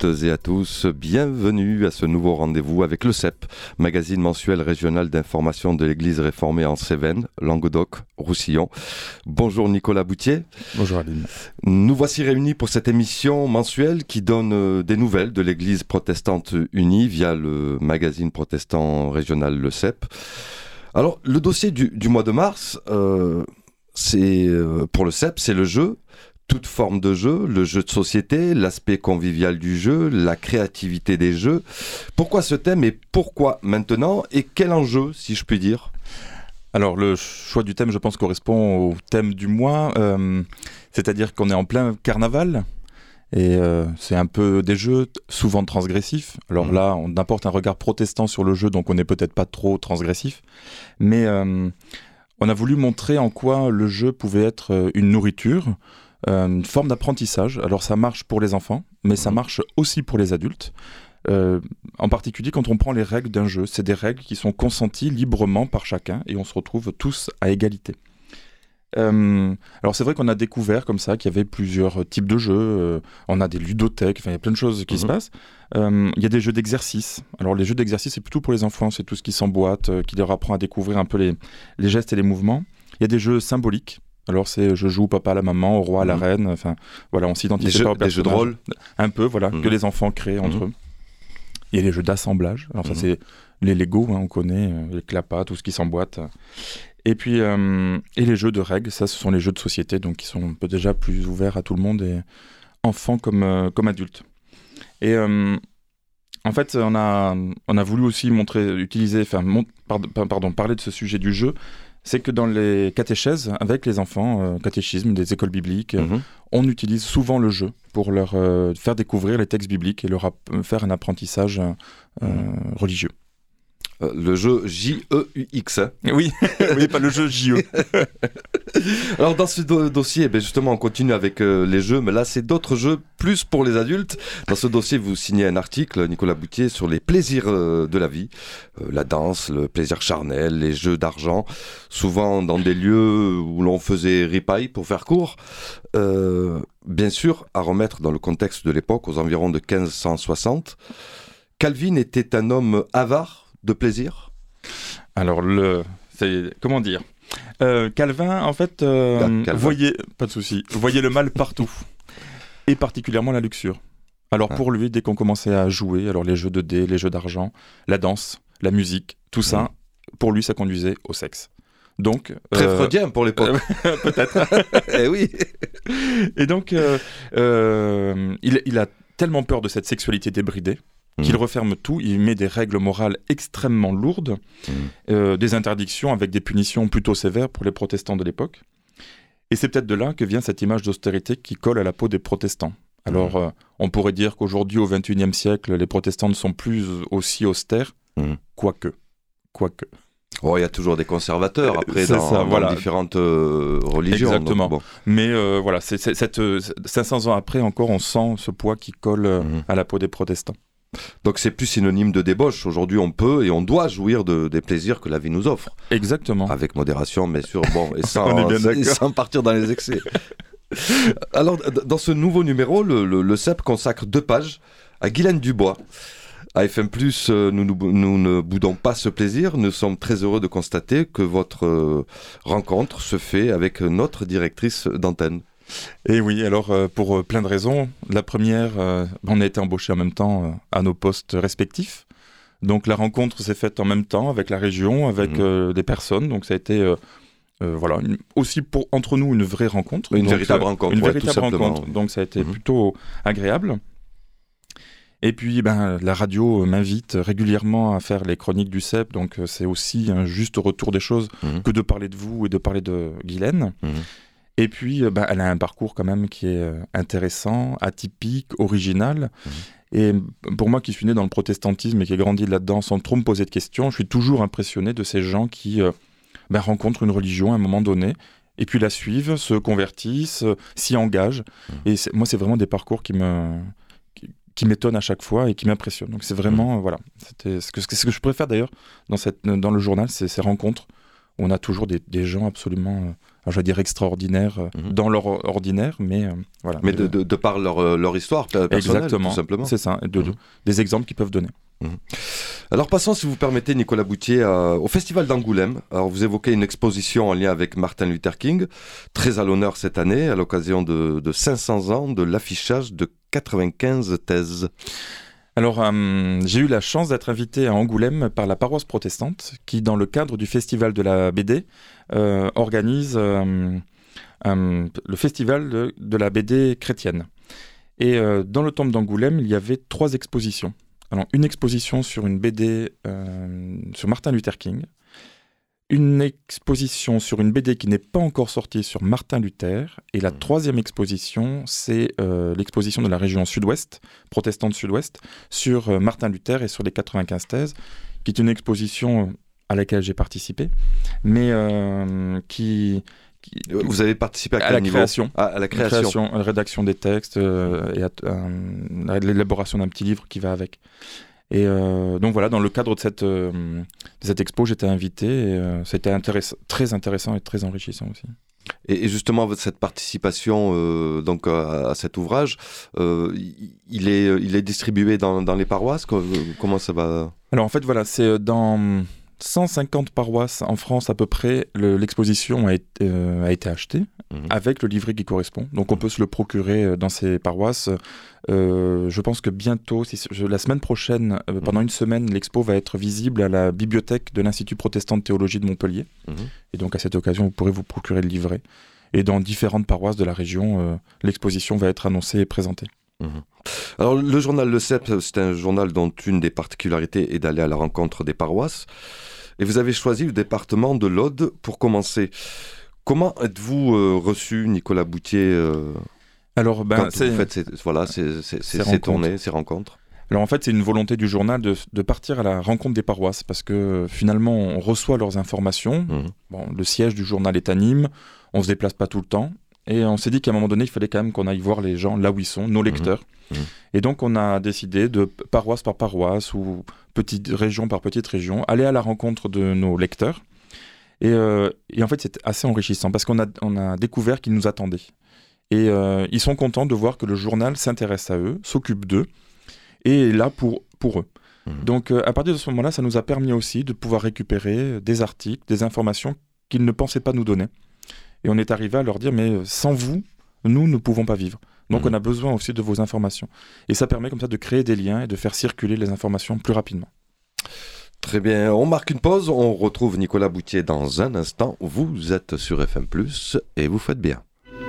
toutes et à tous, bienvenue à ce nouveau rendez-vous avec le CEP, magazine mensuel régional d'information de l'Église réformée en Cévennes, Languedoc, Roussillon. Bonjour Nicolas Boutier. Bonjour Aline. Nous voici réunis pour cette émission mensuelle qui donne des nouvelles de l'Église protestante unie via le magazine protestant régional le CEP. Alors le dossier du mois de mars, c'est pour le CEP, c'est le jeu. Toute forme de jeu, le jeu de société, l'aspect convivial du jeu, la créativité des jeux. Pourquoi ce thème et pourquoi maintenant et quel enjeu, si je puis dire ? Alors le choix du thème, je pense, correspond au thème du mois, c'est-à-dire qu'on est en plein carnaval et c'est un peu des jeux souvent transgressifs. Alors là, on apporte un regard protestant sur le jeu, donc on n'est peut-être pas trop transgressif, mais on a voulu montrer en quoi le jeu pouvait être une nourriture, une forme d'apprentissage. Alors ça marche pour les enfants, mais ça marche aussi pour les adultes. En particulier quand on prend les règles d'un jeu. C'est des règles qui sont consenties librement par chacun et on se retrouve tous à égalité. Alors c'est vrai qu'on a découvert comme ça qu'il y avait plusieurs types de jeux. On a des ludothèques, il y a plein de choses qui se passent. Il y a des jeux d'exercice. Alors les jeux d'exercice, c'est plutôt pour les enfants, c'est tout ce qui s'emboîte, qui leur apprend à découvrir un peu les gestes et les mouvements. Il y a des jeux symboliques. Alors c'est je joue papa à la maman, au roi à la reine, enfin voilà, on s'identifie pas au personnage. Des jeux de rôle. Un peu, voilà, que les enfants créent entre eux. Il y a les jeux d'assemblage, alors ça c'est les Lego, on connaît, les clapas, tout ce qui s'emboîte. Et puis, et les jeux de règles, ça ce sont les jeux de société, donc qui sont un peu déjà plus ouverts à tout le monde, et enfants comme adultes. Et en fait, on a voulu aussi parler de ce sujet du jeu. C'est que dans les catéchèses, avec les enfants, catéchisme, des écoles bibliques, on utilise souvent le jeu pour leur faire découvrir les textes bibliques et leur faire un apprentissage religieux. Le jeu J-E-U-X. Oui, oui, pas le jeu J-E. Alors dans ce dossier, justement, on continue avec les jeux, mais là c'est d'autres jeux plus pour les adultes. Dans ce dossier, vous signez un article, Nicolas Boutier, sur les plaisirs de la vie, la danse, le plaisir charnel, les jeux d'argent, souvent dans des lieux où l'on faisait ripaille pour faire court. Bien sûr, à remettre dans le contexte de l'époque, aux environs de 1560, Calvin était un homme avare de plaisir. Alors, comment dire, Calvin, en fait, voyait le mal partout, et particulièrement la luxure. Alors pour lui, dès qu'on commençait à jouer, alors les jeux de dés, les jeux d'argent, la danse, la musique, tout ça, pour lui, ça conduisait au sexe. Donc, très freudien pour l'époque. Peut-être. Eh oui. Et donc, il a tellement peur de cette sexualité débridée qu'il referme tout, il met des règles morales extrêmement lourdes, des interdictions avec des punitions plutôt sévères pour les protestants de l'époque. Et c'est peut-être de là que vient cette image d'austérité qui colle à la peau des protestants. Alors, on pourrait dire qu'aujourd'hui, au XXIe siècle, les protestants ne sont plus aussi austères, quoique. Oh, il y a toujours des conservateurs après dans différentes religions. Exactement. Donc, bon. Mais voilà, 500 ans après encore, on sent ce poids qui colle à la peau des protestants. Donc c'est plus synonyme de débauche. Aujourd'hui, on peut et on doit jouir des plaisirs que la vie nous offre. Exactement. Avec modération, bien sûr, et sans partir dans les excès. Alors, dans ce nouveau numéro, le CEP consacre 2 pages à Guylaine Dubois. À FM+, nous ne boudons pas ce plaisir. Nous sommes très heureux de constater que votre rencontre se fait avec notre directrice d'antenne. Et oui, alors pour plein de raisons. La première, on a été embauchés en même temps à nos postes respectifs. Donc la rencontre s'est faite en même temps avec la région, avec des personnes. Donc ça a été aussi entre nous une vraie rencontre. Une véritable rencontre. Donc ça a été plutôt agréable. Et puis la radio m'invite régulièrement à faire les chroniques du CEP. Donc c'est aussi un juste retour des choses que de parler de vous et de parler de Guylaine. Et puis, elle a un parcours quand même qui est intéressant, atypique, original. Et pour moi qui suis né dans le protestantisme et qui ai grandi là-dedans sans trop me poser de questions, je suis toujours impressionné de ces gens qui rencontrent une religion à un moment donné, et puis la suivent, se convertissent, s'y engagent. Et moi, c'est vraiment des parcours qui m'étonnent à chaque fois et qui m'impressionnent. Donc c'est vraiment, c'était ce que je préfère d'ailleurs dans le journal, c'est ces rencontres où on a toujours des gens absolument je vais dire extraordinaires dans leur ordinaire, mais voilà. Mais de par leur histoire personnelle, exactement, tout simplement. C'est ça, des exemples qu'ils peuvent donner. Alors passons, si vous permettez, Nicolas Boutier, au Festival d'Angoulême. Alors vous évoquez une exposition en lien avec Martin Luther King, très à l'honneur cette année, à l'occasion de 500 ans de l'affichage de 95 thèses. Alors, j'ai eu la chance d'être invité à Angoulême par la paroisse protestante qui, dans le cadre du Festival de la BD, organise le Festival de la BD chrétienne. Et dans le temple d'Angoulême, il y avait 3 expositions. Alors, une exposition sur une BD sur Martin Luther King, une exposition sur une BD qui n'est pas encore sortie sur Martin Luther, et la 3e exposition, c'est l'exposition de la région sud-ouest, protestante sud-ouest, sur Martin Luther et sur les 95 thèses, qui est une exposition à laquelle j'ai participé, mais Vous avez participé à quel niveau ? À la création. À la rédaction des textes et à l'élaboration d'un petit livre qui va avec. Et donc voilà, dans le cadre de cette expo, j'étais invité et c'était très intéressant et très enrichissant aussi. Et justement, cette participation donc à cet ouvrage, il est distribué dans les paroisses ? Comment ça va ? Alors en fait, voilà, c'est dans 150 paroisses en France à peu près, l'exposition a été achetée avec le livret qui correspond. Donc on peut se le procurer dans ces paroisses. Je pense que bientôt, la semaine prochaine, pendant une semaine, l'expo va être visible à la bibliothèque de l'Institut protestant de théologie de Montpellier. Et donc à cette occasion, vous pourrez vous procurer le livret. Et dans différentes paroisses de la région, l'exposition va être annoncée et présentée. Alors le journal Le Cep, c'est un journal dont une des particularités est d'aller à la rencontre des paroisses. Et vous avez choisi le département de l'Aude pour commencer. Comment êtes-vous reçu, Nicolas Boutier, alors, quand vous faites ces tournées, ces rencontres ? Alors en fait, c'est une volonté du journal de partir à la rencontre des paroisses, parce que finalement, on reçoit leurs informations. Bon, le siège du journal est à Nîmes, on ne se déplace pas tout le temps. Et on s'est dit qu'à un moment donné, il fallait quand même qu'on aille voir les gens là où ils sont, nos lecteurs. Et donc, on a décidé de paroisse par paroisse ou petite région par petite région, aller à la rencontre de nos lecteurs. Et en fait, c'est assez enrichissant parce qu'on a découvert qu'ils nous attendaient. Et ils sont contents de voir que le journal s'intéresse à eux, s'occupe d'eux et est là pour eux. Donc, à partir de ce moment-là, ça nous a permis aussi de pouvoir récupérer des articles, des informations qu'ils ne pensaient pas nous donner. Et on est arrivé à leur dire, mais sans vous, nous ne pouvons pas vivre. Donc on a besoin aussi de vos informations. Et ça permet comme ça de créer des liens et de faire circuler les informations plus rapidement. Très bien, on marque une pause, on retrouve Nicolas Boutier dans un instant. Vous êtes sur FM+, et vous faites bien.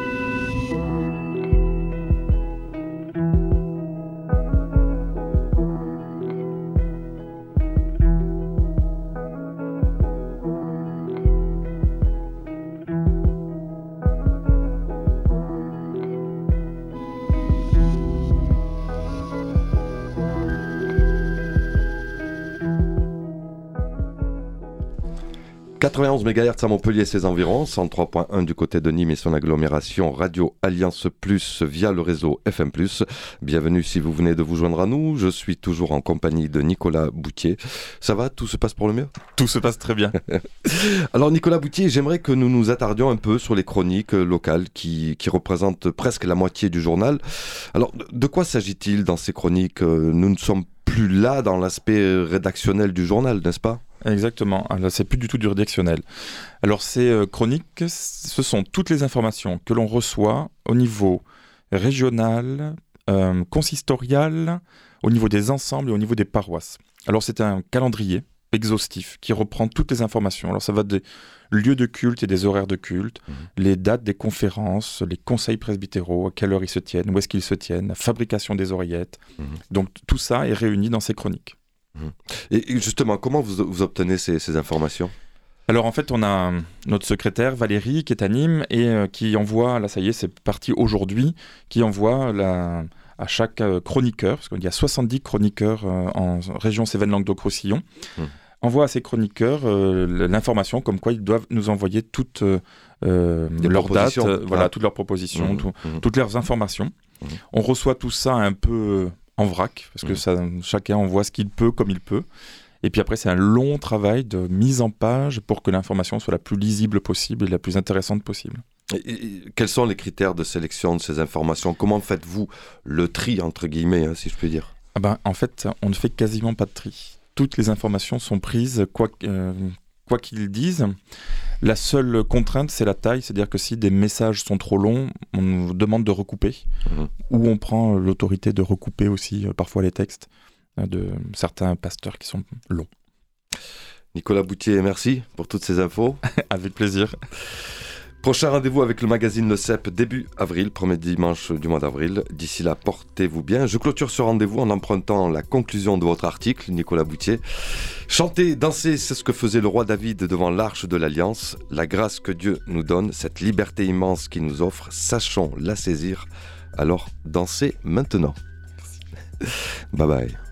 « 91 MHz à Montpellier et ses environs, 103.1 du côté de Nîmes et son agglomération, Radio Alliance Plus via le réseau FM+. Bienvenue si vous venez de vous joindre à nous, je suis toujours en compagnie de Nicolas Boutier. Ça va, tout se passe pour le mieux ? Tout se passe très bien. Alors Nicolas Boutier, j'aimerais que nous nous attardions un peu sur les chroniques locales qui représentent presque la moitié du journal. Alors de quoi s'agit-il dans ces chroniques ? Nous ne sommes plus là dans l'aspect rédactionnel du journal, n'est-ce pas ? Exactement, alors, c'est plus du tout du rédactionnel. Alors ces chroniques, ce sont toutes les informations que l'on reçoit au niveau régional, consistorial, au niveau des ensembles et au niveau des paroisses. Alors c'est un calendrier exhaustif qui reprend toutes les informations. Alors ça va des lieux de culte et des horaires de culte, les dates des conférences, les conseils presbytéraux, à quelle heure ils se tiennent, où est-ce qu'ils se tiennent, la fabrication des oreillettes. Donc tout ça est réuni dans ces chroniques. Et justement, comment vous obtenez ces informations ? Alors en fait, on a notre secrétaire Valérie qui est à Nîmes et qui envoie, là ça y est, c'est parti aujourd'hui, qui envoie à chaque chroniqueur, parce qu'il y a 70 chroniqueurs en région Cévennes-Languedoc-Roussillon, envoie à ces chroniqueurs l'information comme quoi ils doivent nous envoyer toutes leurs dates, toutes leurs propositions, toutes leurs informations. On reçoit tout ça un peu en vrac, parce que chacun envoie ce qu'il peut, comme il peut. Et puis après, c'est un long travail de mise en page pour que l'information soit la plus lisible possible et la plus intéressante possible. Et quels sont les critères de sélection de ces informations? Comment faites-vous le tri, entre guillemets, hein, si je puis dire? En fait, on ne fait quasiment pas de tri. Toutes les informations sont prises, quoi qu'ils disent. La seule contrainte, c'est la taille, c'est-à-dire que si des messages sont trop longs, on nous demande de recouper, ou on prend l'autorité de recouper aussi parfois les textes de certains pasteurs qui sont longs. Nicolas Boutier, merci pour toutes ces infos. Avec plaisir. Prochain rendez-vous avec le magazine Le Cep début avril, premier dimanche du mois d'avril. D'ici là, portez-vous bien. Je clôture ce rendez-vous en empruntant la conclusion de votre article, Nicolas Boutier. Chanter, danser, c'est ce que faisait le roi David devant l'arche de l'Alliance. La grâce que Dieu nous donne, cette liberté immense qu'il nous offre, sachons la saisir. Alors, dansez maintenant. Bye bye.